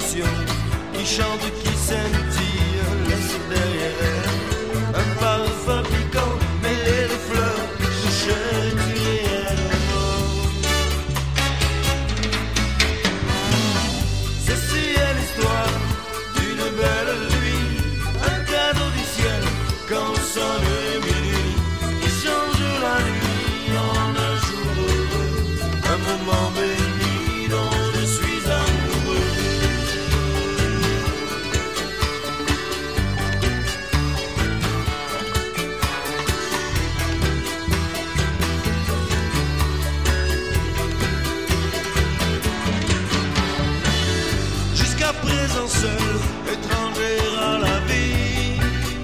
apparition qui chante, qui scintille, laisse derrière un parfum piquant mêlé de fleurs de chéturière. Ceci est l'histoire d'une belle nuit, un cadeau du ciel quand sonne minuit, qui change la nuit en un jour heureux, un moment béni dont je suis amoureux. Jusqu'à présent seul, étranger à la vie,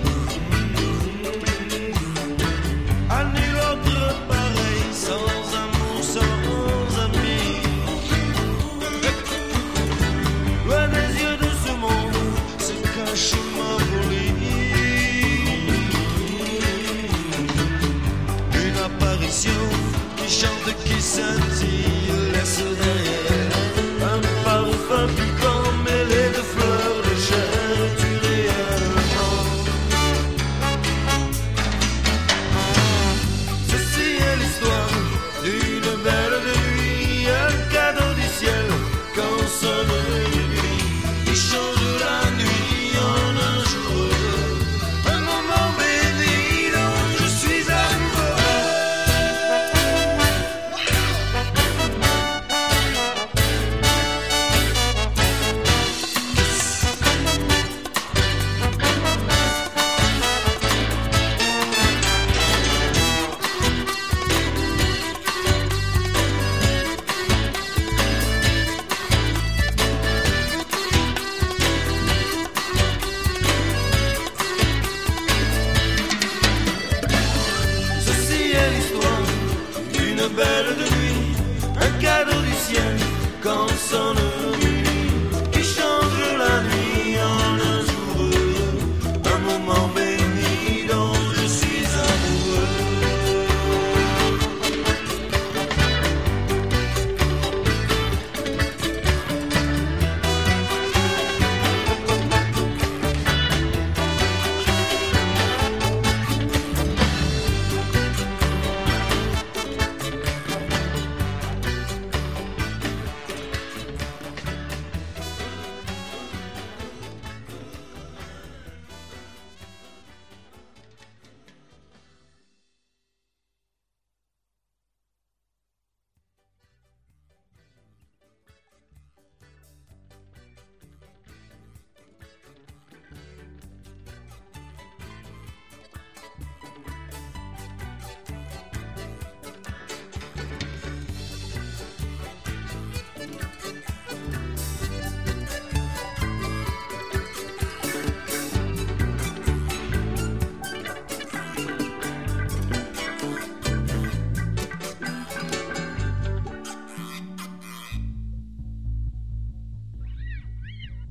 à nul autre pareil, sans amour, sans amis. Loin des yeux de ce monde se cache ma folie. Une apparition qui chante, qui scintille, laisse derrière un parfum piquant mêlé de fleurs de chéturière. Ceci est l'histoire d'une belle nuit, un cadeau du ciel quand sonne minuit, qui change la nuit en un jour heureux, un moment béni dont je suis amoureux. Ceci est l'histoire d'une belle nuit, un cadeau du ciel quand sonne